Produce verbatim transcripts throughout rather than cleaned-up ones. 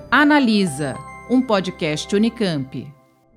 Analisa, um podcast Unicamp.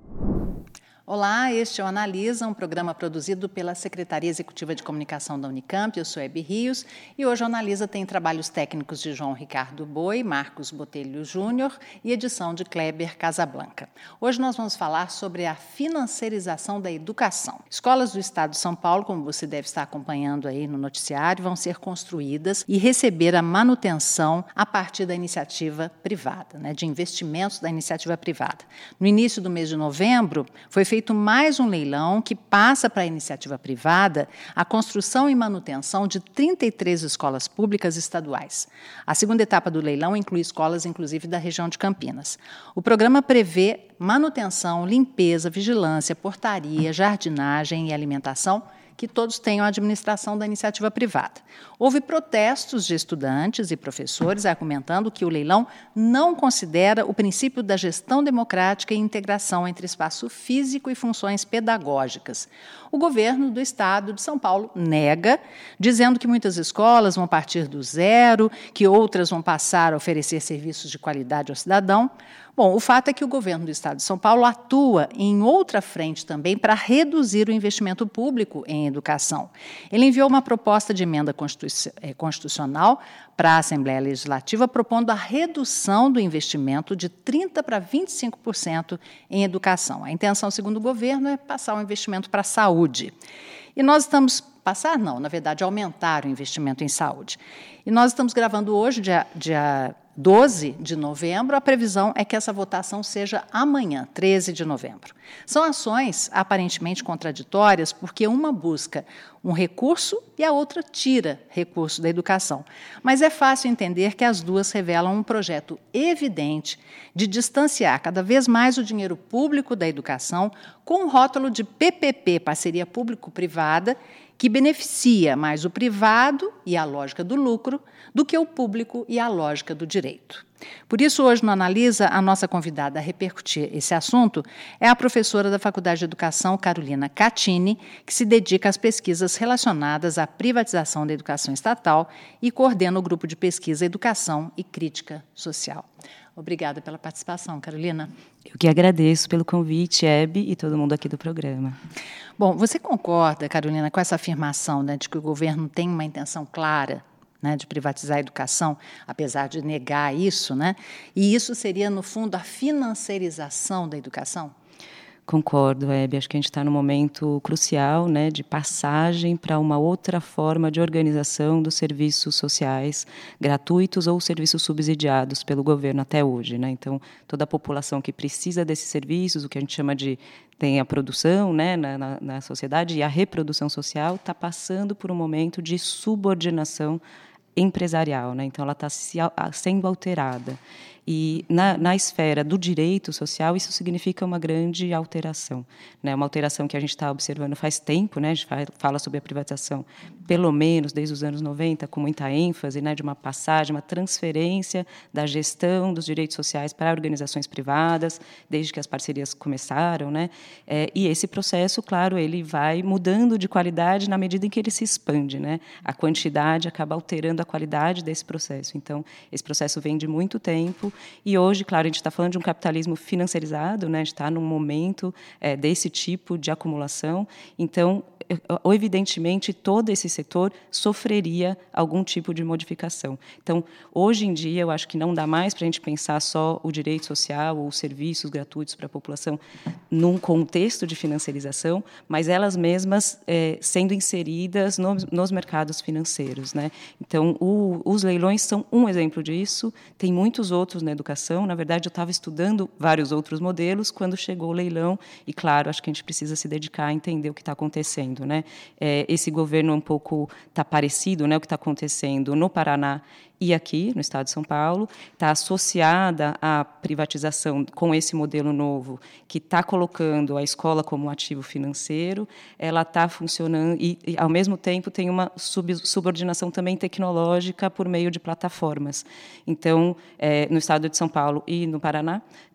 Olá, este é o Analisa, um programa produzido pela Secretaria Executiva de Comunicação da Unicamp. Eu sou Hebe Rios e hoje o Analisa tem trabalhos técnicos de João Ricardo Boi, Marcos Botelho Júnior e edição de Kleber Casablanca. Hoje nós vamos falar sobre a financiarização da educação. Escolas do Estado de São Paulo, como você deve estar acompanhando aí no noticiário, vão ser construídas e receber a manutenção a partir da iniciativa privada, né, de investimentos da iniciativa privada. No início do mês de novembro, foi feito mais um leilão que passa para a iniciativa privada a construção e manutenção de trinta e três escolas públicas estaduais. A segunda etapa do leilão inclui escolas, inclusive, da região de Campinas. O programa prevê manutenção, limpeza, vigilância, portaria, jardinagem e alimentação, que todos tenham a administração da iniciativa privada. Houve protestos de estudantes e professores argumentando que o leilão não considera o princípio da gestão democrática e integração entre espaço físico e funções pedagógicas. O governo do Estado de São Paulo nega, dizendo que muitas escolas vão partir do zero, que outras vão passar a oferecer serviços de qualidade ao cidadão. Bom, o fato é que o governo do Estado de São Paulo atua em outra frente também para reduzir o investimento público em educação. Ele enviou uma proposta de emenda constitucional para a Assembleia Legislativa propondo a redução do investimento de trinta por cento para vinte e cinco por cento em educação. A intenção, segundo o governo, é passar o investimento para a saúde. E nós estamos... Passar não, na verdade, aumentar o investimento em saúde. E nós estamos gravando hoje, dia, dia doze de novembro, a previsão é que essa votação seja amanhã, treze de novembro. São ações aparentemente contraditórias, porque uma busca um recurso e a outra tira recurso da educação. Mas é fácil entender que as duas revelam um projeto evidente de distanciar cada vez mais o dinheiro público da educação com o rótulo de P P P, parceria público-privada, que beneficia mais o privado e a lógica do lucro do que o público e a lógica do direito. Por isso, hoje no Analisa, a nossa convidada a repercutir esse assunto é a professora da Faculdade de Educação, Carolina Catini, que se dedica às pesquisas relacionadas à privatização da educação estatal e coordena o grupo de pesquisa Educação e Crítica Social. Obrigada pela participação, Carolina. Eu que agradeço pelo convite, Hebe, e todo mundo aqui do programa. Bom, você concorda, Carolina, com essa afirmação, né, de que o governo tem uma intenção clara, né, de privatizar a educação, apesar de negar isso, né? E isso seria, no fundo, a financiarização da educação? Concordo, Hebe. Acho que a gente está num momento crucial, né, de passagem para uma outra forma de organização dos serviços sociais gratuitos ou serviços subsidiados pelo governo até hoje, né? Então, toda a população que precisa desses serviços, o que a gente chama de tem a produção, né, na, na, na sociedade, e a reprodução social está passando por um momento de subordinação empresarial, né? Então ela está se, sendo alterada. E na, na esfera do direito social, isso significa uma grande alteração, né? Uma alteração que a gente está observando faz tempo, né? A gente fala sobre a privatização, pelo menos desde os anos noventa, com muita ênfase, né? De uma passagem, uma transferência da gestão dos direitos sociais para organizações privadas, desde que as parcerias começaram, né? É, e esse processo, claro, ele vai mudando de qualidade na medida em que ele se expande, né? A quantidade acaba alterando a qualidade desse processo. Então, esse processo vem de muito tempo. E hoje, claro, a gente está falando de um capitalismo financiarizado, né? A gente está num momento é, desse tipo de acumulação. Então, evidentemente, todo esse setor sofreria algum tipo de modificação. Então, hoje em dia, eu acho que não dá mais para a gente pensar só o direito social ou os serviços gratuitos para a população num contexto de financiarização, mas elas mesmas é, sendo inseridas nos, nos mercados financeiros, né? Então, o, os leilões são um exemplo disso, tem muitos outros na educação. Na verdade, eu estava estudando vários outros modelos quando chegou o leilão, e, claro, acho que a gente precisa se dedicar a entender o que está acontecendo, né? É, esse governo um pouco está parecido, né, o que está acontecendo no Paraná e aqui, no estado de São Paulo, está associada à privatização com esse modelo novo, que está colocando a escola como um ativo financeiro, ela está funcionando, e, e, ao mesmo tempo, tem uma sub, subordinação também tecnológica por meio de plataformas. Então, é, no estado de São Paulo e no Paraná,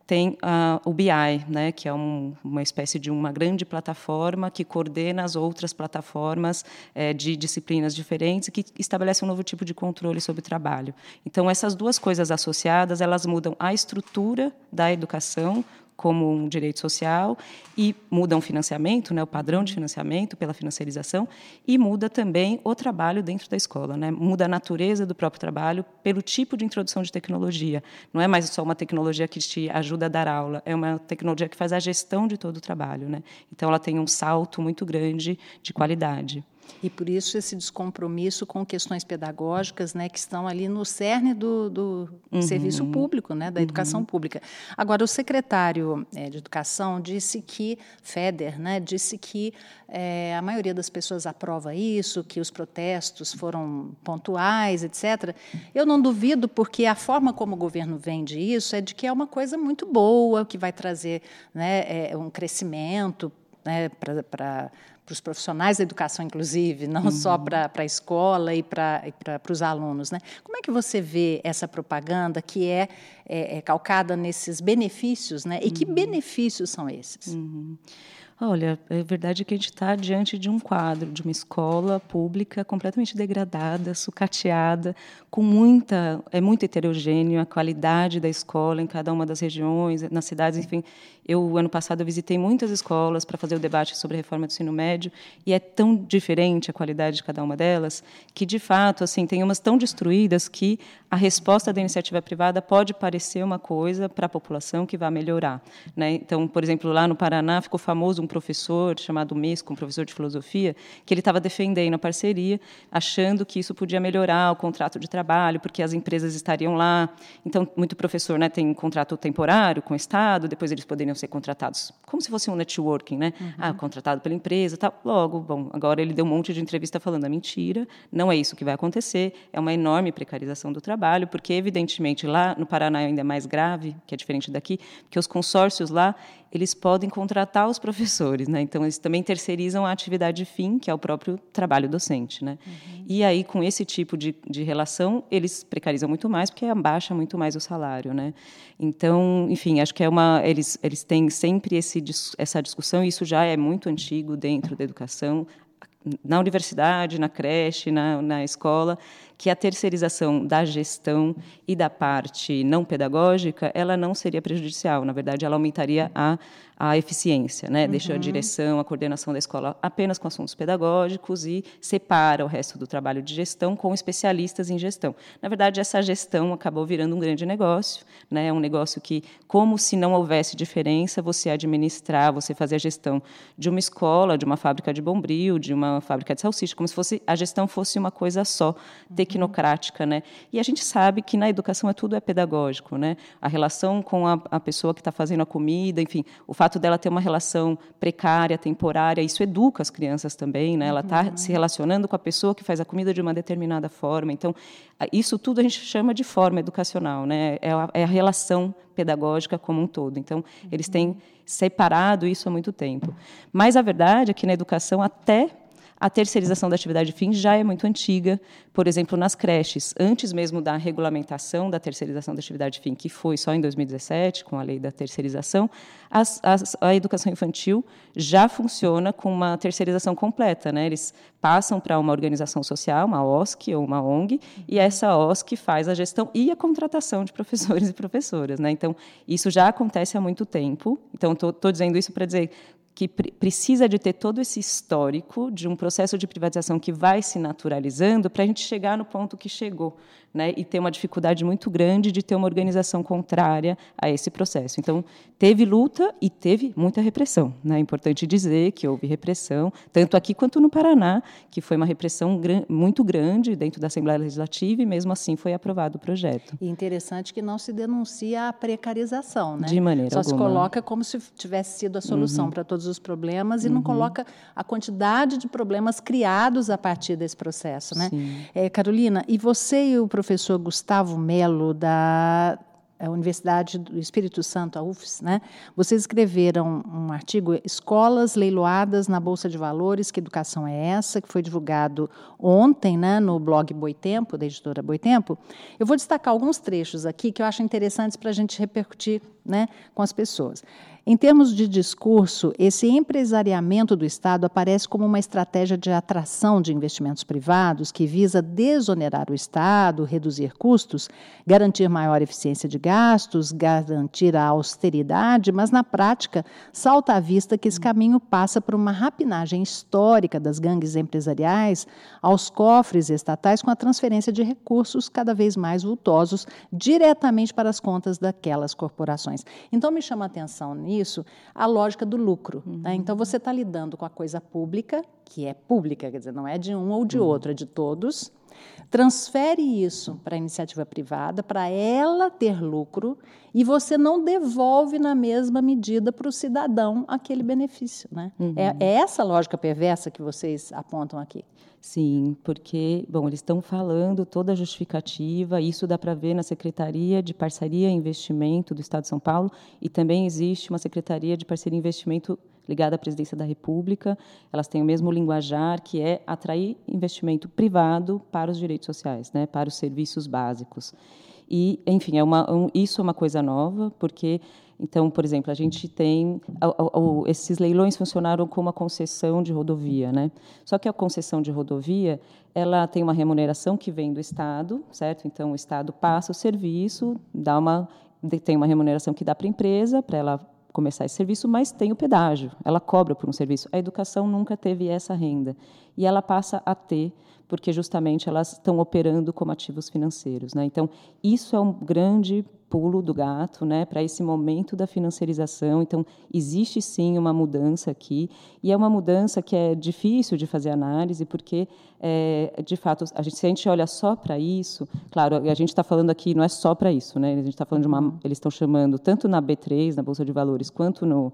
tem uh, o B I, né, que é um, uma espécie de uma grande plataforma que coordena as outras plataformas eh, de disciplinas diferentes e que estabelece um novo tipo de controle sobre o trabalho. Então, essas duas coisas associadas, elas mudam a estrutura da educação como um direito social e muda o financiamento, né, o padrão de financiamento pela financiarização, e muda também o trabalho dentro da escola, né, muda a natureza do próprio trabalho pelo tipo de introdução de tecnologia. Não é mais só uma tecnologia que te ajuda a dar aula, é uma tecnologia que faz a gestão de todo o trabalho, né? Então, ela tem um salto muito grande de qualidade. E, por isso, esse descompromisso com questões pedagógicas, né, que estão ali no cerne do, do uhum. serviço público, né, da educação uhum. pública. Agora, o secretário é, de Educação disse que, Feder, né, disse que é, a maioria das pessoas aprova isso, que os protestos foram pontuais, etcétera. Eu não duvido, porque a forma como o governo vende isso é de que é uma coisa muito boa, que vai trazer, né, é, um crescimento, né, para... para os profissionais da educação, inclusive, não uhum. só para a escola e para os alunos, né? Como é que você vê essa propaganda que é, é, é calcada nesses benefícios, né? E uhum. que benefícios são esses? Uhum. Olha, é verdade que a gente está diante de um quadro, de uma escola pública completamente degradada, sucateada, com muita, é muito heterogêneo a qualidade da escola em cada uma das regiões, nas cidades, enfim. Eu, ano passado, eu visitei muitas escolas para fazer o debate sobre a reforma do ensino médio, e é tão diferente a qualidade de cada uma delas, que, de fato, assim, tem umas tão destruídas que a resposta da iniciativa privada pode parecer uma coisa para a população que vai melhorar, né? Então, por exemplo, lá no Paraná ficou famoso um professor chamado Mesco, um professor de filosofia, que ele estava defendendo a parceria, achando que isso podia melhorar o contrato de trabalho, porque as empresas estariam lá. Então, muito professor, né, tem um contrato temporário com o Estado, depois eles poderiam ser contratados como se fosse um networking, né? Uhum. Ah, contratado pela empresa, tal. Logo, bom, agora ele deu um monte de entrevista falando a mentira, não é isso que vai acontecer, é uma enorme precarização do trabalho, porque, evidentemente, lá no Paraná é ainda mais grave, que é diferente daqui, porque os consórcios lá, eles podem contratar os professores, né? Então, eles também terceirizam a atividade fim, que é o próprio trabalho docente, né? Uhum. E aí, com esse tipo de, de relação, eles precarizam muito mais, porque abaixa muito mais o salário, né? Então, enfim, acho que é uma, eles, eles têm sempre esse, essa discussão, e isso já é muito antigo dentro da educação, na universidade, na creche, na, na escola, que a terceirização da gestão e da parte não pedagógica, ela não seria prejudicial. Na verdade, ela aumentaria a, a eficiência, né? Uhum. Deixa a direção, a coordenação da escola apenas com assuntos pedagógicos e separa o resto do trabalho de gestão com especialistas em gestão. Na verdade, essa gestão acabou virando um grande negócio, né? Um negócio que, como se não houvesse diferença, você administrar, você fazer a gestão de uma escola, de uma fábrica de Bombril, de uma fábrica de salsicha, como se fosse, a gestão fosse uma coisa só, tecnocrática, né? E a gente sabe que na educação é tudo é pedagógico, né? A relação com a, a pessoa que está fazendo a comida, enfim, o fato dela ter uma relação precária, temporária, isso educa as crianças também, né? Ela está uhum. se relacionando com a pessoa que faz a comida de uma determinada forma. Então, isso tudo a gente chama de forma educacional, né? É a, é a relação pedagógica como um todo. Então, uhum. eles têm separado isso há muito tempo. Mas a verdade é que na educação até a terceirização da atividade fim já é muito antiga, por exemplo, nas creches. Antes mesmo da regulamentação da terceirização da atividade fim, que foi só em dois mil e dezessete, com a lei da terceirização, as, as, a educação infantil já funciona com uma terceirização completa, né? Eles passam para uma organização social, uma O S C ou uma O N G, e essa O S C faz a gestão e a contratação de professores e professoras, né? Então, isso já acontece há muito tempo. Então, estou dizendo isso para dizer que precisa de ter todo esse histórico de um processo de privatização que vai se naturalizando para a gente chegar no ponto que chegou, né? E ter uma dificuldade muito grande de ter uma organização contrária a esse processo. Então, teve luta e teve muita repressão, né? É importante dizer que houve repressão, tanto aqui quanto no Paraná, que foi uma repressão gran- muito grande dentro da Assembleia Legislativa, e mesmo assim foi aprovado o projeto. E interessante que não se denuncia a precarização, né? De maneira Só alguma. se coloca como se tivesse sido a solução uhum. para todos os problemas, e uhum. não coloca a quantidade de problemas criados a partir desse processo, né? É, Carolina, e você e o professor Gustavo Melo, da a Universidade do Espírito Santo, a U F S, né? Vocês escreveram um artigo, Escolas Leiloadas na Bolsa de Valores, que educação é essa? Que foi divulgado ontem, né, no blog Boitempo, da editora Boitempo. Eu vou destacar alguns trechos aqui que eu acho interessantes para a gente repercutir, né, com as pessoas. Em termos de discurso, esse empresariamento do Estado aparece como uma estratégia de atração de investimentos privados que visa desonerar o Estado, reduzir custos, garantir maior eficiência de gastos, garantir a austeridade, mas, na prática, salta à vista que esse caminho passa por uma rapinagem histórica das gangues empresariais aos cofres estatais com a transferência de recursos cada vez mais vultosos diretamente para as contas daquelas corporações. Então, me chama a atenção nisso a lógica do lucro. Uhum. Né? Então, você está lidando com a coisa pública, que é pública, quer dizer, não é de um ou de uhum. outro, é de todos, transfere isso para a iniciativa privada, para ela ter lucro, e você não devolve na mesma medida para o cidadão aquele benefício. Né? Uhum. É, é essa lógica perversa que vocês apontam aqui. Sim, porque, bom, eles estão falando toda a justificativa, isso dá para ver na Secretaria de Parceria e Investimento do Estado de São Paulo, e também existe uma Secretaria de Parceria e Investimento ligada à Presidência da República. Elas têm o mesmo linguajar, que é atrair investimento privado para os direitos sociais, né, para os serviços básicos. E, enfim, é uma, um, isso é uma coisa nova, porque, então, por exemplo, a gente tem... O, o, esses leilões funcionaram como uma concessão de rodovia, né? Só que a concessão de rodovia, ela tem uma remuneração que vem do Estado, certo? Então, o Estado passa o serviço, dá uma, tem uma remuneração que dá para a empresa, para ela começar esse serviço, mas tem o pedágio, ela cobra por um serviço. A educação nunca teve essa renda. E ela passa a ter, porque justamente elas estão operando como ativos financeiros, né? Então, isso é um grande pulo do gato, né, para esse momento da financiarização. Então, existe sim uma mudança aqui, e é uma mudança que é difícil de fazer análise, porque, é, de fato, a gente, se a gente olha só para isso, claro, a gente está falando aqui, não é só para isso, né, a gente está falando de uma, eles estão chamando, tanto na B três, na Bolsa de Valores, quanto no,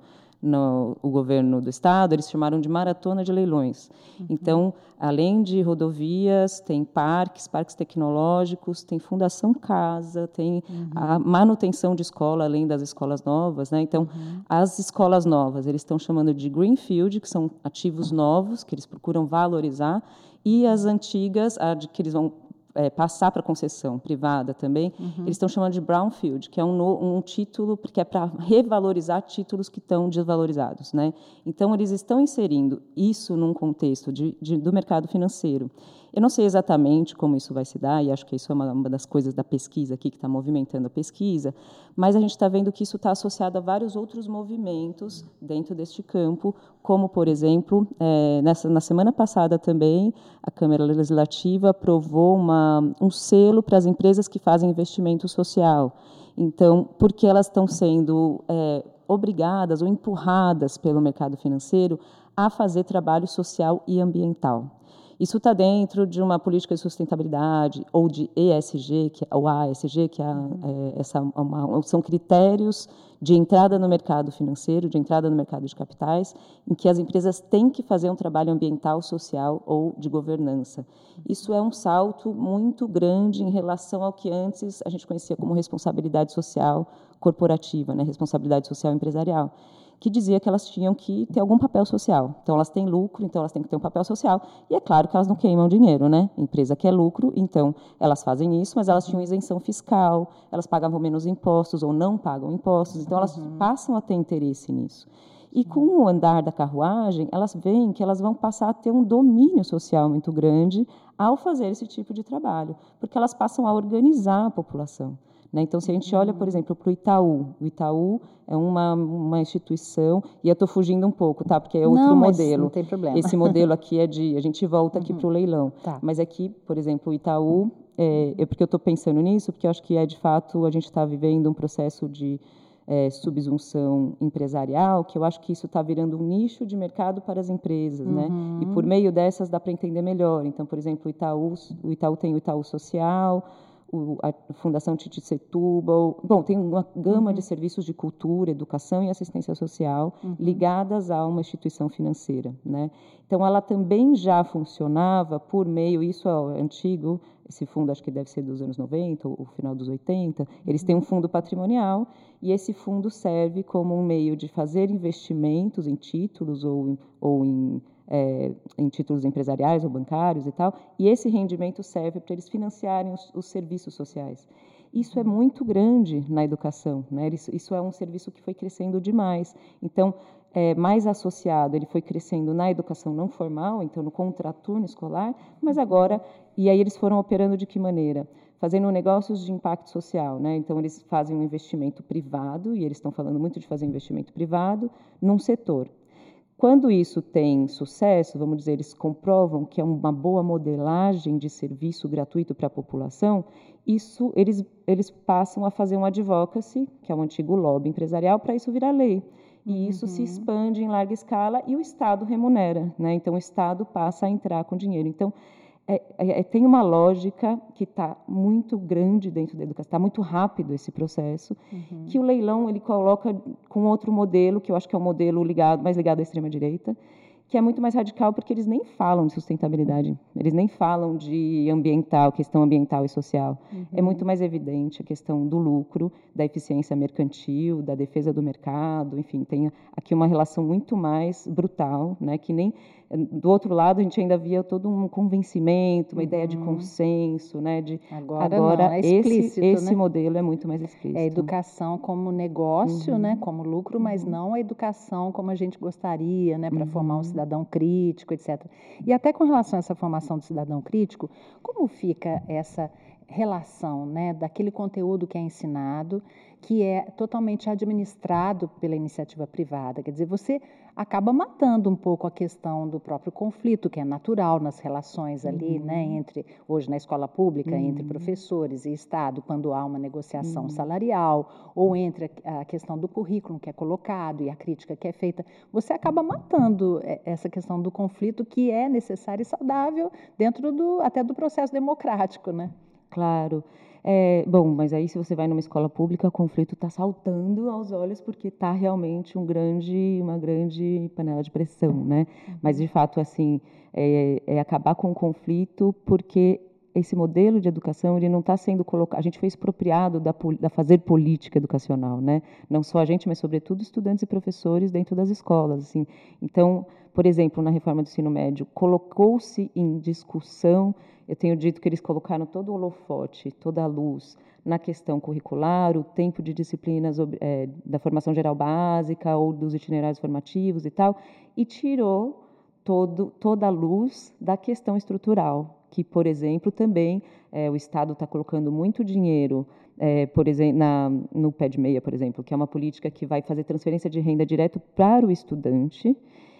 no o governo do Estado, eles chamaram de maratona de leilões. Uhum. Então, além de rodovias, tem parques, parques tecnológicos, tem Fundação Casa, tem uhum. a manutenção de escola, além das escolas novas, né? Então, uhum. as escolas novas, eles estão chamando de greenfield, que são ativos novos, que eles procuram valorizar, e as antigas, a de, que eles vão É, passar para concessão privada também, uhum. eles estão chamando de brownfield, que é um, no, um título que é para revalorizar títulos que estão desvalorizados, né? Então, eles estão inserindo isso num contexto de, de, do mercado financeiro. Eu não sei exatamente como isso vai se dar, e acho que isso é uma, uma das coisas da pesquisa aqui, que está movimentando a pesquisa, mas a gente está vendo que isso está associado a vários outros movimentos dentro deste campo, como, por exemplo, é, nessa, na semana passada também, a Câmara Legislativa aprovou uma, um selo para as empresas que fazem investimento social. Então, porque elas estão sendo é, obrigadas ou empurradas pelo mercado financeiro a fazer trabalho social e ambiental. Isso está dentro de uma política de sustentabilidade ou de E S G, que é o A S G, que é, é, essa, uma, são critérios de entrada no mercado financeiro, de entrada no mercado de capitais, em que as empresas têm que fazer um trabalho ambiental, social ou de governança. Isso é um salto muito grande em relação ao que antes a gente conhecia como responsabilidade social corporativa, né, responsabilidade social empresarial, que dizia que elas tinham que ter algum papel social. Então, elas têm lucro, então elas têm que ter um papel social. E é claro que elas não queimam dinheiro, né? Empresa quer lucro, então elas fazem isso, mas elas tinham isenção fiscal, elas pagavam menos impostos ou não pagam impostos, então elas uhum. passam a ter interesse nisso. E com o andar da carruagem, elas veem que elas vão passar a ter um domínio social muito grande ao fazer esse tipo de trabalho, porque elas passam a organizar a população. Então, se a gente olha, por exemplo, para o Itaú, o Itaú é uma, uma instituição, e eu estou fugindo um pouco, tá? Porque é outro não, mas modelo. Não tem problema. Esse modelo aqui é de... A gente volta aqui uhum. para o leilão. Tá. Mas aqui, por exemplo, o Itaú, é, é porque eu estou pensando nisso, porque eu acho que é, de fato, a gente está vivendo um processo de é, subsunção empresarial, que eu acho que isso está virando um nicho de mercado para as empresas, uhum. né? E por meio dessas dá para entender melhor. Então, por exemplo, o Itaú, o Itaú tem o Itaú Social, o, a Fundação Titi Setúbal. Bom, tem uma gama uhum. de serviços de cultura, educação e assistência social uhum. ligadas a uma instituição financeira, né? Então, ela também já funcionava por meio, isso é antigo, esse fundo acho que deve ser dos anos noventa, ou final dos oitenta, eles têm um fundo patrimonial e esse fundo serve como um meio de fazer investimentos em títulos ou, ou em, é, em títulos empresariais ou bancários e tal, e esse rendimento serve para eles financiarem os, os serviços sociais. Isso é muito grande na educação, né? Isso, isso é um serviço que foi crescendo demais. Então, é, mais associado, ele foi crescendo na educação não formal, então no contraturno escolar, mas agora, e aí eles foram operando de que maneira? Fazendo negócios de impacto social, né? Então eles fazem um investimento privado, e eles estão falando muito de fazer investimento privado, num setor. Quando isso tem sucesso, vamos dizer, eles comprovam que é uma boa modelagem de serviço gratuito para a população, isso eles, eles passam a fazer um advocacy, que é um antigo lobby empresarial, para isso virar lei. E isso uhum. se expande em larga escala e o Estado remunera, né? Então, o Estado passa a entrar com dinheiro. Então, é, é, tem uma lógica que está muito grande dentro da educação, está muito rápido esse processo, uhum. que o leilão ele coloca com outro modelo, que eu acho que é um modelo ligado, mais ligado à extrema-direita, que é muito mais radical, porque eles nem falam de sustentabilidade, eles nem falam de ambiental, questão ambiental e social. Uhum. É muito mais evidente a questão do lucro, da eficiência mercantil, da defesa do mercado, enfim, tem aqui uma relação muito mais brutal, né, que nem do outro lado a gente ainda via todo um convencimento, uma uhum. ideia de consenso, né, de agora, agora não, é esse esse né? modelo é muito mais explícito. É a educação como negócio, uhum. né, como lucro, mas uhum. não a educação como a gente gostaria, né, para uhum. formar um cidadão crítico, etcétera. E até com relação a essa formação do cidadão crítico, como fica essa relação, né, daquele conteúdo que é ensinado, que é totalmente administrado pela iniciativa privada? Quer dizer, você acaba matando um pouco a questão do próprio conflito, que é natural nas relações ali, uhum. né, entre, hoje na escola pública, uhum. entre professores e Estado, quando há uma negociação uhum. salarial, ou entre a, a questão do currículo que é colocado e a crítica que é feita. Você acaba matando essa questão do conflito, que é necessário e saudável dentro do, até do processo democrático, né? Claro. É, bom, mas aí se você vai numa escola pública, o conflito está saltando aos olhos porque está realmente um grande, uma grande panela de pressão, né? Uhum. Mas, de fato, assim, é, é acabar com o conflito porque esse modelo de educação ele não está sendo colocado. A gente foi expropriado da, da fazer política educacional, né? Não só a gente, mas, sobretudo, estudantes e professores dentro das escolas. Assim. Então, por exemplo, na reforma do ensino médio, colocou-se em discussão. Eu tenho dito que eles colocaram todo o holofote, toda a luz na questão curricular, o tempo de disciplinas é, da formação geral básica ou dos itinerários formativos e tal, e tirou todo, toda a luz da questão estrutural, que, por exemplo, também é, o Estado está colocando muito dinheiro, é, por exemplo, na, no pé de meia, por exemplo, que é uma política que vai fazer transferência de renda direto para o estudante,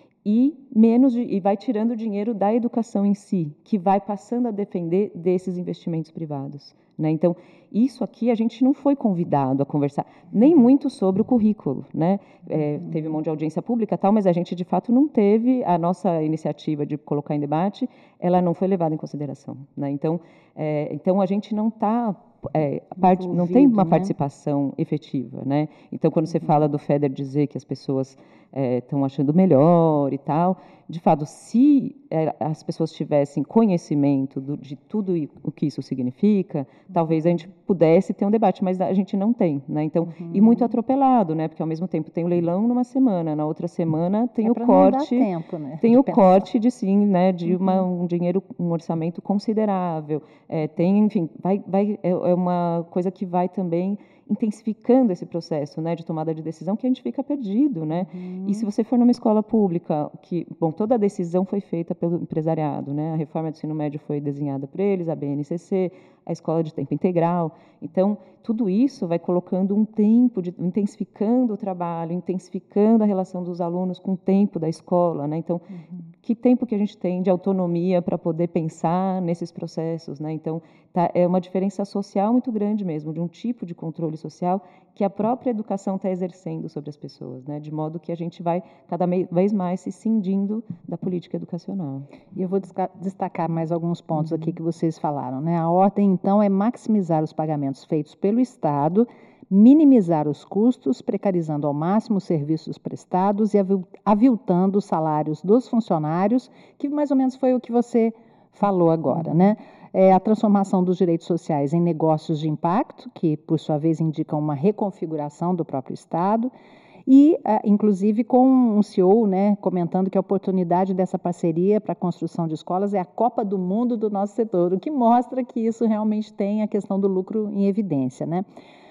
e menos de, e vai tirando dinheiro da educação em si, que vai passando a depender desses investimentos privados, né? Então, isso aqui a gente não foi convidado a conversar, nem muito sobre o currículo, né? É, teve um monte de audiência pública, tal, mas a gente, de fato, não teve a nossa iniciativa de colocar em debate, ela não foi levada em consideração, né? Então, é, então a gente não está... É, part, não tem uma né? participação efetiva, né? Então, quando você uhum. fala do Feder dizer que as pessoas estão é, achando melhor e tal, de fato, se é, as pessoas tivessem conhecimento do, de tudo o que isso significa, uhum. talvez a gente pudesse ter um debate, mas a gente não tem, né? Então, uhum. e muito atropelado, né? Porque ao mesmo tempo tem o leilão numa semana, na outra semana tem é o corte, não dar tempo, né? tem de o pensar. corte de sim, né? De uma, um dinheiro, um orçamento considerável, é, tem, enfim, vai, vai é, é uma coisa que vai também intensificando esse processo, né, de tomada de decisão, que a gente fica perdido, né? Uhum. E se você for numa escola pública, que, bom, toda a decisão foi feita pelo empresariado, né? A reforma do ensino médio foi desenhada por eles, a B N C C, a escola de tempo integral. Então, tudo isso vai colocando um tempo, de, intensificando o trabalho, intensificando a relação dos alunos com o tempo da escola, né? Então, uhum. que tempo que a gente tem de autonomia para poder pensar nesses processos, né? Então, tá, é uma diferença social muito grande mesmo, de um tipo de controle controle social que a própria educação está exercendo sobre as pessoas, né? De modo que a gente vai cada vez mais se cindindo da política educacional. E eu vou destacar mais alguns pontos aqui que vocês falaram, né? A ordem, então, é maximizar os pagamentos feitos pelo Estado, minimizar os custos, precarizando ao máximo os serviços prestados e aviltando os salários dos funcionários, que mais ou menos foi o que você falou agora, né? É a transformação dos direitos sociais em negócios de impacto, que, por sua vez, indicam uma reconfiguração do próprio Estado, e, inclusive, com um C E O, né, comentando que a oportunidade dessa parceria para a construção de escolas é a Copa do Mundo do nosso setor, o que mostra que isso realmente tem a questão do lucro em evidência, né?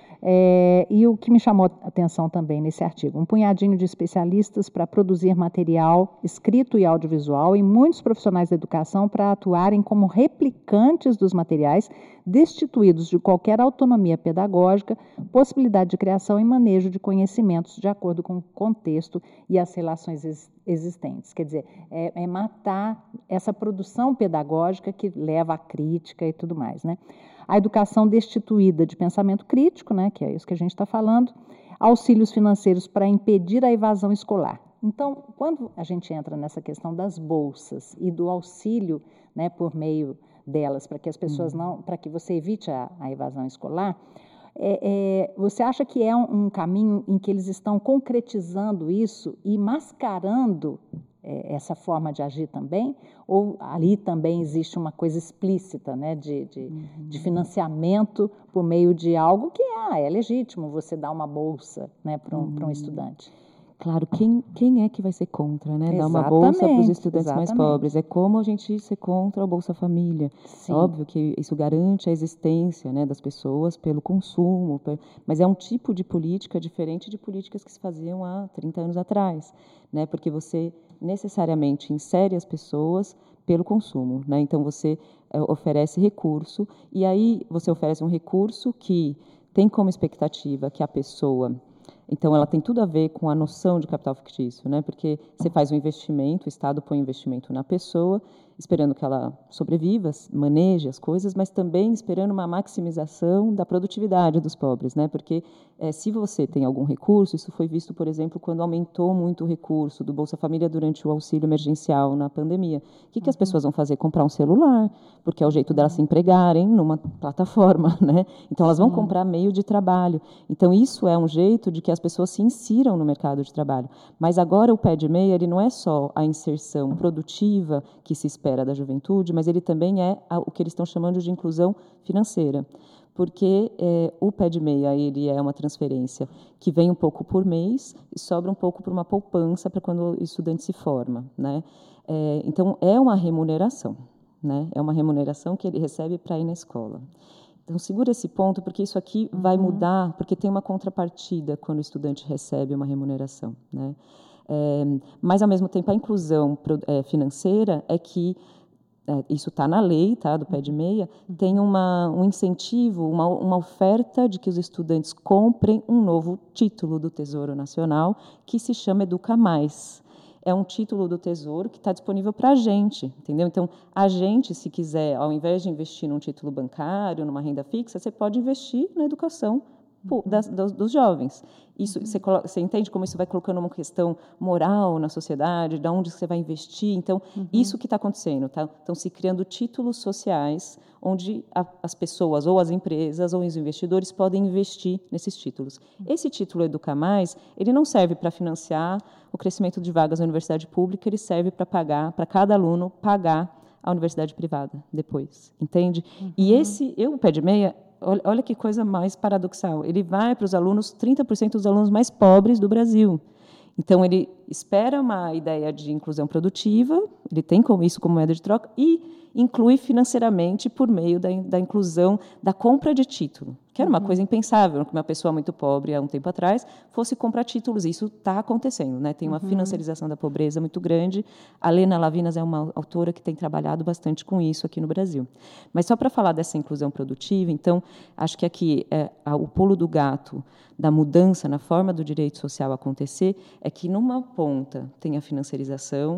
É, e o que me chamou a atenção também nesse artigo, um punhadinho de especialistas para produzir material escrito e audiovisual e muitos profissionais da educação para atuarem como replicantes dos materiais, destituídos de qualquer autonomia pedagógica, possibilidade de criação e manejo de conhecimentos de acordo com o contexto e as relações existentes. Quer dizer, é, é matar essa produção pedagógica que leva à crítica e tudo mais, né? A educação destituída de pensamento crítico, né, que é isso que a gente está falando, auxílios financeiros para impedir a evasão escolar. Então, quando a gente entra nessa questão das bolsas e do auxílio, né, por meio delas, para que as pessoas não, para que você evite a, a evasão escolar, é, é, você acha que é um, um caminho em que eles estão concretizando isso e mascarando é, essa forma de agir também? Ou ali também existe uma coisa explícita, né, de, de, uhum. de financiamento por meio de algo que ah, é legítimo você dar uma bolsa, né, para um, uhum. para um estudante? Claro, quem, quem é que vai ser contra, né? Dar uma bolsa para os estudantes exatamente. mais pobres. É como a gente ser contra a Bolsa Família. Sim. É óbvio que isso garante a existência, né, das pessoas pelo consumo, mas é um tipo de política diferente de políticas que se faziam há trinta anos atrás, né? Porque você necessariamente insere as pessoas pelo consumo, né? Então você é, oferece recurso, e aí você oferece um recurso que tem como expectativa que a pessoa... Então, ela tem tudo a ver com a noção de capital fictício, né? Porque você faz um investimento, o Estado põe um investimento na pessoa, esperando que ela sobreviva, maneje as coisas, mas também esperando uma maximização da produtividade dos pobres, né? Porque é, se você tem algum recurso, isso foi visto, por exemplo, quando aumentou muito o recurso do Bolsa Família durante o auxílio emergencial na pandemia. O que, que as pessoas vão fazer? Comprar um celular, porque é o jeito delas se empregarem numa plataforma, né? Então, elas vão comprar meio de trabalho. Então, isso é um jeito de que as pessoas se insiram no mercado de trabalho. Mas agora o pé de meia, ele não é só a inserção produtiva que se espera da juventude, mas ele também é o que eles estão chamando de inclusão financeira. Porque é, o pé de meia ele é uma transferência que vem um pouco por mês e sobra um pouco para uma poupança para quando o estudante se forma, né? É, então, é uma remuneração, né? É uma remuneração que ele recebe para ir na escola. Então, segura esse ponto, porque isso aqui uhum. vai mudar, porque tem uma contrapartida quando o estudante recebe uma remuneração, né? É, mas, ao mesmo tempo, a inclusão é, financeira é que, é, isso está na lei, tá, do pé de meia, uhum. tem uma, um incentivo, uma, uma oferta de que os estudantes comprem um novo título do Tesouro Nacional, que se chama Educa Mais. É um título do Tesouro que está disponível para a gente, entendeu? Então, a gente, se quiser, ao invés de investir num título bancário, numa renda fixa, você pode investir na educação das, dos, dos jovens. Isso, você, você entende como isso vai colocando uma questão moral na sociedade, de onde você vai investir? Então, uhum. isso que está acontecendo, tá? Estão se criando títulos sociais onde a, as pessoas, ou as empresas, ou os investidores podem investir nesses títulos. Esse título Educa Mais, ele não serve para financiar o crescimento de vagas na universidade pública, ele serve para pagar, para cada aluno pagar a universidade privada depois, entende? Uhum. E esse, eu, o pé de meia, olha, olha que coisa mais paradoxal, ele vai para os alunos, trinta por cento dos alunos mais pobres do Brasil. Então, ele espera uma ideia de inclusão produtiva, ele tem como isso como moeda de troca, e inclui financeiramente por meio da, da inclusão da compra de título, que era uma uhum. coisa impensável, que uma pessoa muito pobre, há um tempo atrás, fosse comprar títulos. Isso está acontecendo, né? Tem uma uhum. financiarização da pobreza muito grande. A Lena Lavinas é uma autora que tem trabalhado bastante com isso aqui no Brasil. Mas só para falar dessa inclusão produtiva, então, acho que aqui é, a, o pulo do gato da mudança na forma do direito social acontecer é que, numa ponta, tem a financiarização,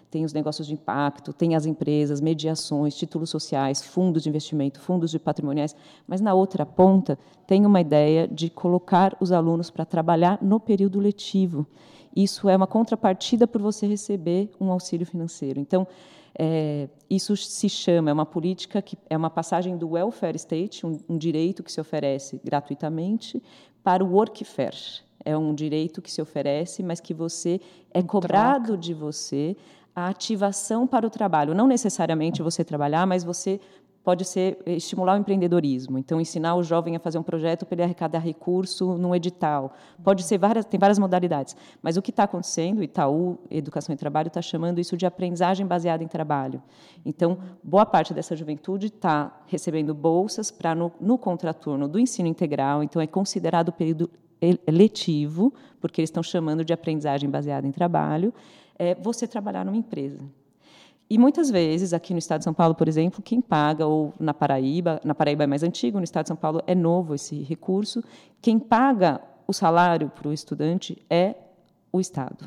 tem os negócios de impacto, tem as empresas, mediações, títulos sociais, fundos de investimento, fundos de patrimoniais, mas na outra ponta tem uma ideia de colocar os alunos para trabalhar no período letivo. Isso é uma contrapartida por você receber um auxílio financeiro. Então, é, isso se chama, é uma política, que é uma passagem do welfare state, um, um direito que se oferece gratuitamente, para o workfare. É um direito que se oferece, mas que você é cobrado de você a ativação para o trabalho. Não necessariamente você trabalhar, mas você pode ser estimular o empreendedorismo. Então, ensinar o jovem a fazer um projeto para ele arrecadar recurso num edital. Pode ser várias, tem várias modalidades. Mas o que está acontecendo, o Itaú Educação e Trabalho está chamando isso de aprendizagem baseada em trabalho. Então, boa parte dessa juventude está recebendo bolsas para, no, no contraturno do ensino integral, então é considerado período letivo, porque eles estão chamando de aprendizagem baseada em trabalho, é você trabalhar numa empresa. E, muitas vezes, aqui no Estado de São Paulo, por exemplo, quem paga, ou na Paraíba, na Paraíba é mais antigo, no Estado de São Paulo é novo esse recurso, quem paga o salário para o estudante é o Estado.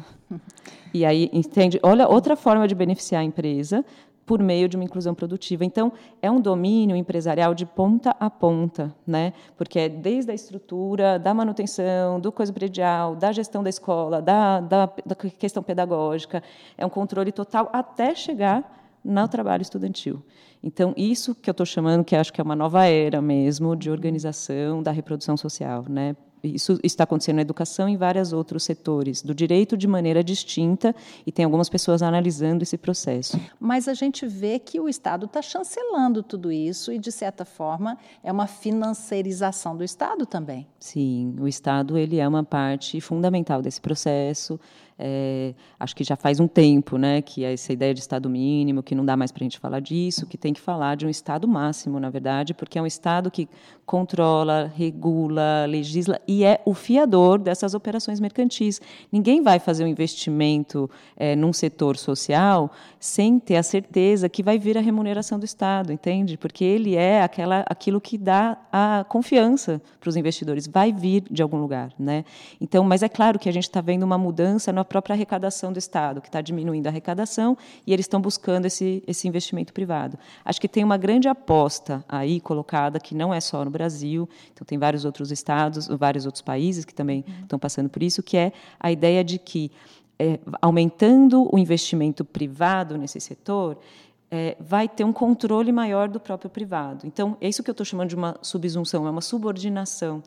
E aí, entende? Olha, outra forma de beneficiar a empresa por meio de uma inclusão produtiva. Então, é um domínio empresarial de ponta a ponta, né? Porque é desde a estrutura, da manutenção, do coisa predial, da gestão da escola, da, da, da questão pedagógica, é um controle total até chegar no trabalho estudantil. Então, isso que eu estou chamando, que acho que é uma nova era mesmo, de organização da reprodução social, né? Isso está acontecendo na educação e em vários outros setores, do direito de maneira distinta, e tem algumas pessoas analisando esse processo. Mas a gente vê que o Estado está chancelando tudo isso e, de certa forma, é uma financiarização do Estado também. Sim, o Estado ele é uma parte fundamental desse processo. É, acho que já faz um tempo, né, que essa ideia de Estado mínimo, que não dá mais para a gente falar disso, que tem que falar de um Estado máximo, na verdade, porque é um Estado que controla, regula, legisla e é o fiador dessas operações mercantis. Ninguém vai fazer um investimento é, num setor social sem ter a certeza que vai vir a remuneração do Estado, entende? Porque ele é aquela, aquilo que dá a confiança para os investidores, vai vir de algum lugar, né? Então, mas é claro que a gente está vendo uma mudança na própria arrecadação do Estado, que está diminuindo a arrecadação, e eles estão buscando esse, esse investimento privado. Acho que tem uma grande aposta aí colocada, que não é só no Brasil, então tem vários outros estados, vários outros países que também uhum. estão passando por isso, que é a ideia de que, é, aumentando o investimento privado nesse setor, é, vai ter um controle maior do próprio privado. Então, é isso que eu estou chamando de uma subsunção, é uma subordinação.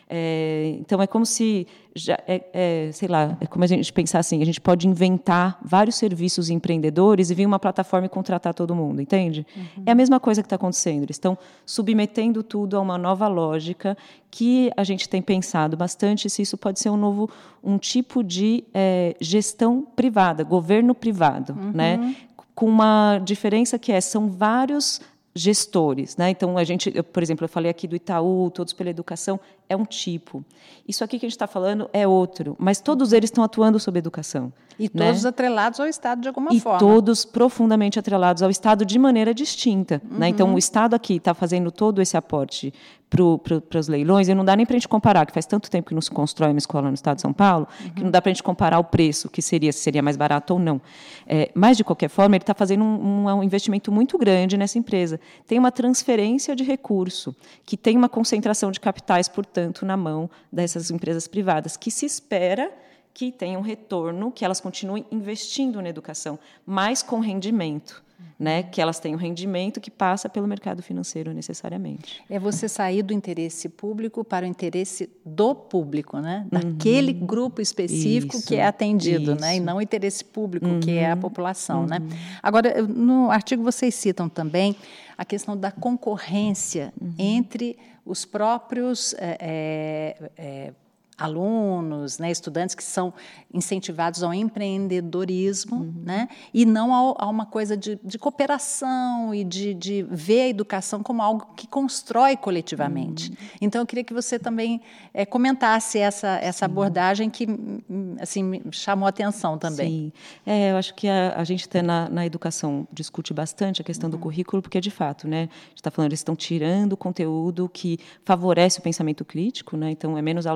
É, então, é como se, já, é, é, sei lá, é como a gente pensar assim, a gente pode inventar vários serviços empreendedores e vir uma plataforma e contratar todo mundo, entende? Uhum. É a mesma coisa que está acontecendo. Eles estão submetendo tudo a uma nova lógica que a gente tem pensado bastante se isso pode ser um novo, um tipo de é, gestão privada, governo privado, uhum. né? Com uma diferença que é, são vários gestores, né? Então, a gente, eu, por exemplo, eu falei aqui do Itaú, Todos pela Educação, é um tipo. Isso aqui que a gente está falando é outro, mas todos eles estão atuando sobre educação. E né? todos atrelados ao Estado de alguma e forma. E todos profundamente atrelados ao Estado de maneira distinta. Uhum. Né? Então, o Estado aqui está fazendo todo esse aporte para os leilões, e não dá nem para a gente comparar, que faz tanto tempo que não se constrói uma escola no Estado de São Paulo, uhum. que não dá para a gente comparar o preço, que seria, se seria mais barato ou não. É, mas, de qualquer forma, ele está fazendo um, um investimento muito grande nessa empresa. Tem uma transferência de recurso, que tem uma concentração de capitais, portanto, na mão dessas empresas privadas, que se espera que tenham retorno, que elas continuem investindo na educação, mas com rendimento. Né, que elas têm um rendimento que passa pelo mercado financeiro necessariamente. É você sair do interesse público para o interesse do público, né? Daquele uhum. grupo específico isso, que é atendido, né? E não o interesse público, uhum. que é a população. Uhum. Né? Agora, no artigo vocês citam também a questão da concorrência uhum. entre os próprios é, é, alunos, né, estudantes que são incentivados ao empreendedorismo, uhum. né, e não ao, a uma coisa de, de cooperação e de, de ver a educação como algo que constrói coletivamente. Uhum. Então, eu queria que você também é, comentasse essa, essa abordagem que assim, me chamou a atenção também. Sim, é, eu acho que a, a gente tá na, na educação discute bastante a questão uhum. do currículo, porque, de fato, né, a gente está falando, eles estão tirando o conteúdo que favorece o pensamento crítico, né, então é menos aula de sociologia,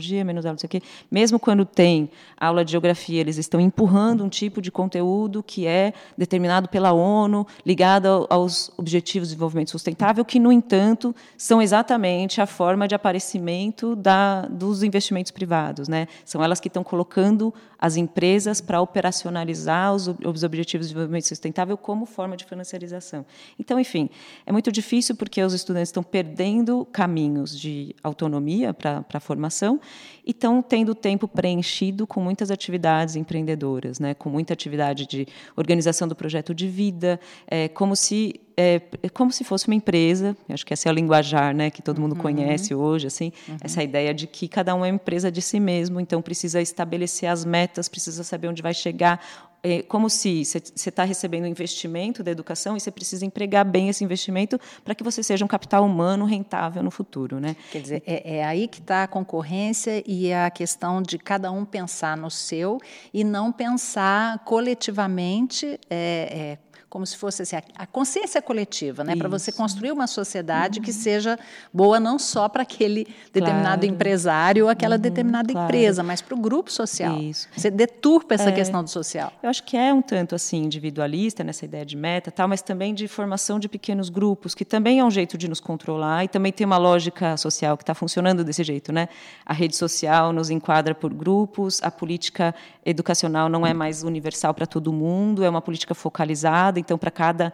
biologia, menos aula não sei o quê. Mesmo quando tem aula de geografia, eles estão empurrando um tipo de conteúdo que é determinado pela ONU, ligado aos Objetivos de Desenvolvimento Sustentável, que, no entanto, são exatamente a forma de aparecimento da, dos investimentos privados, né? São elas que estão colocando as empresas para operacionalizar os, os Objetivos de Desenvolvimento Sustentável como forma de financiarização. Então, enfim, é muito difícil porque os estudantes estão perdendo caminhos de autonomia para a formação e estão tendo o tempo preenchido com muitas atividades empreendedoras, né? Com muita atividade de organização do projeto de vida, é, como se é, como se fosse uma empresa. Acho que essa é a linguajar, né, que todo mundo uhum. conhece hoje, assim, uhum. essa ideia de que cada um é uma empresa de si mesmo, então precisa estabelecer as metas, precisa saber onde vai chegar. É como se você está recebendo um investimento da educação e você precisa empregar bem esse investimento para que você seja um capital humano rentável no futuro, né? Quer dizer, é, é aí que está a concorrência e a questão de cada um pensar no seu e não pensar coletivamente, é, é, como se fosse assim, a, a consciência coletiva, né? Para você construir uma sociedade uhum. que seja boa não só para aquele determinado claro. empresário ou aquela uhum, determinada claro. empresa, mas para o grupo social. Isso. Você deturpa essa é, questão do social. Eu acho que é um tanto assim individualista nessa ideia de meta, tal, mas também de formação de pequenos grupos, que também é um jeito de nos controlar e também tem uma lógica social que está funcionando desse jeito, né? A rede social nos enquadra por grupos, a política educacional não é mais universal para todo mundo, é uma política focalizada. Então, para cada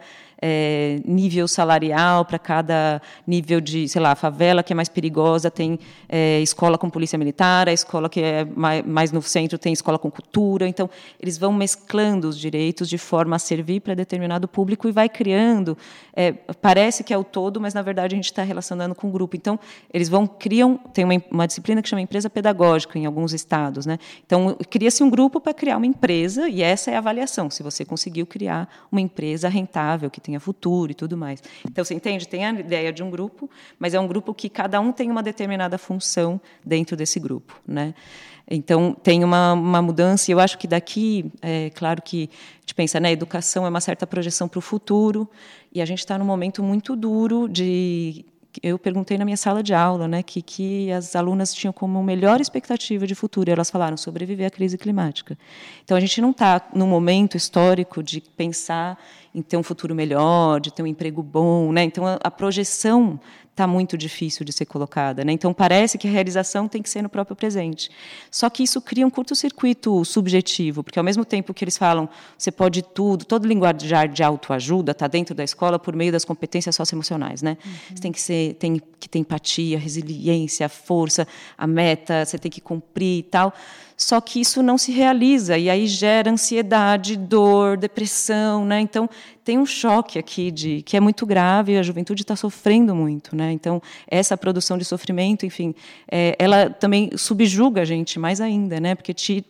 é, nível salarial, para cada nível de, sei lá, a favela que é mais perigosa tem é, escola com polícia militar, a escola que é mais, mais no centro tem escola com cultura. Então, eles vão mesclando os direitos de forma a servir para determinado público e vai criando, é, parece que é o todo, mas, na verdade, a gente está relacionando com o grupo. Então, eles vão, criam, tem uma, uma disciplina que chama empresa pedagógica em alguns estados, né? Então, cria-se um grupo para criar uma empresa e essa é a avaliação, se você conseguiu criar uma empresa rentável, que tenha futuro e tudo mais. Então, você entende? Tem a ideia de um grupo, mas é um grupo que cada um tem uma determinada função dentro desse grupo, né? Então, tem uma, uma mudança, e eu acho que daqui, é claro que a gente pensa, né, a educação é uma certa projeção para o futuro, e a gente está num momento muito duro de... Eu perguntei na minha sala de aula, né, que, que as alunas tinham como melhor expectativa de futuro, e elas falaram sobreviver à crise climática. Então, a gente não está num momento histórico de pensar em ter um futuro melhor, de ter um emprego bom, né? Então, a, a projeção está muito difícil de ser colocada, né? Então, parece que a realização tem que ser no próprio presente. Só que isso cria um curto-circuito subjetivo, porque, ao mesmo tempo que eles falam você pode tudo, todo linguajar de autoajuda está dentro da escola por meio das competências socioemocionais, né? Uhum. Você tem que, ser, tem que ter empatia, resiliência, força, a meta, você tem que cumprir e tal. Só que isso não se realiza, e aí gera ansiedade, dor, depressão, né? Então, tem um choque aqui de, que é muito grave, e a juventude está sofrendo muito, né? Então, essa produção de sofrimento, enfim, é, ela também subjuga a gente mais ainda, né? Porque te...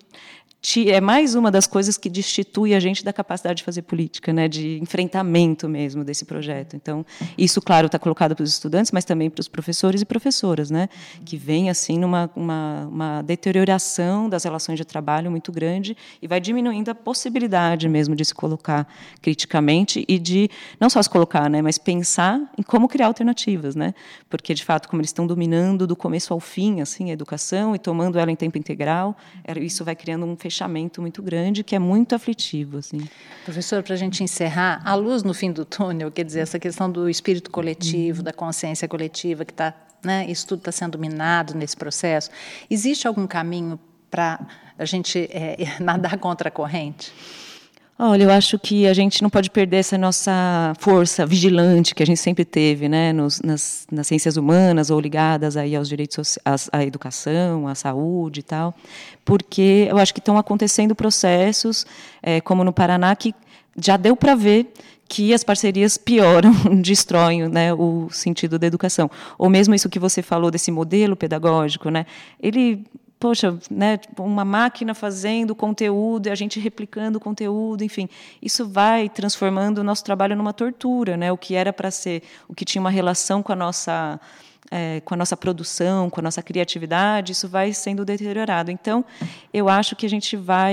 é mais uma das coisas que destitui a gente da capacidade de fazer política, né, de enfrentamento mesmo desse projeto. Então, isso, claro, está colocado para os estudantes, mas também para os professores e professoras, né, que vem assim numa uma, uma deterioração das relações de trabalho muito grande e vai diminuindo a possibilidade mesmo de se colocar criticamente e de não só se colocar, né, mas pensar em como criar alternativas, né, porque de fato como eles estão dominando do começo ao fim assim a educação e tomando ela em tempo integral, isso vai criando um fechamento fechamento muito grande, que é muito aflitivo. Assim. Professor, para a gente encerrar, a luz no fim do túnel, quer dizer, essa questão do espírito coletivo, uhum. da consciência coletiva, que está, né, isso tudo está sendo minado nesse processo, existe algum caminho para a gente é, nadar contra a corrente? Olha, eu acho que a gente não pode perder essa nossa força vigilante que a gente sempre teve, né, nos, nas, nas ciências humanas ou ligadas aí aos direitos à, à educação, à saúde e tal, porque eu acho que estão acontecendo processos, é, como no Paraná, que já deu para ver que as parcerias pioram, destroem, né, o sentido da educação. Ou mesmo isso que você falou desse modelo pedagógico, né, ele... Poxa, né, uma máquina fazendo conteúdo e a gente replicando o conteúdo, enfim, isso vai transformando o nosso trabalho numa tortura, né? O que era para ser, o que tinha uma relação com a nossa, é, com a nossa produção, com a nossa criatividade, isso vai sendo deteriorado. Então, eu acho que a gente vai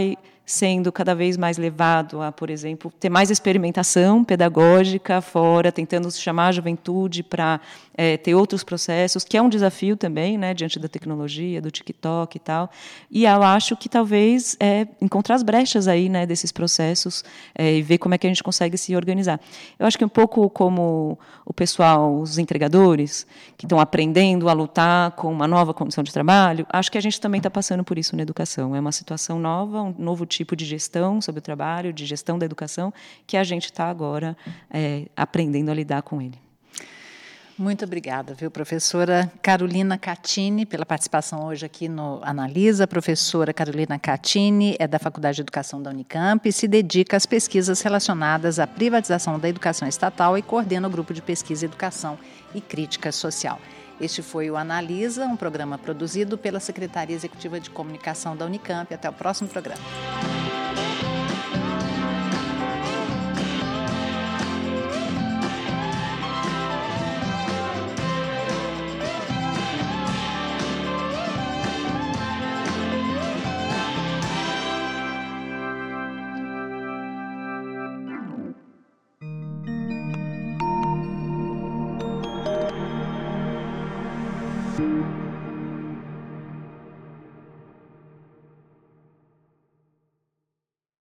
sendo cada vez mais levado a, por exemplo, ter mais experimentação pedagógica fora, tentando chamar a juventude para é, ter outros processos, que é um desafio também, né, diante da tecnologia, do TikTok e tal. E eu acho que talvez é, encontrar as brechas aí, né, desses processos é, e ver como é que a gente consegue se organizar. Eu acho que um pouco como o pessoal, os entregadores, que estão aprendendo a lutar com uma nova condição de trabalho, acho que a gente também está passando por isso na educação. É uma situação nova, um novo tipo de gestão sobre o trabalho, de gestão da educação, que a gente está agora é, aprendendo a lidar com ele. Muito obrigada, viu, professora Carolina Catini, pela participação hoje aqui no Analisa. A professora Carolina Catini é da Faculdade de Educação da Unicamp e se dedica às pesquisas relacionadas à privatização da educação estatal e coordena o grupo de pesquisa, educação e crítica social. Este foi o Analisa, um programa produzido pela Secretaria Executiva de Comunicação da Unicamp. Até o próximo programa.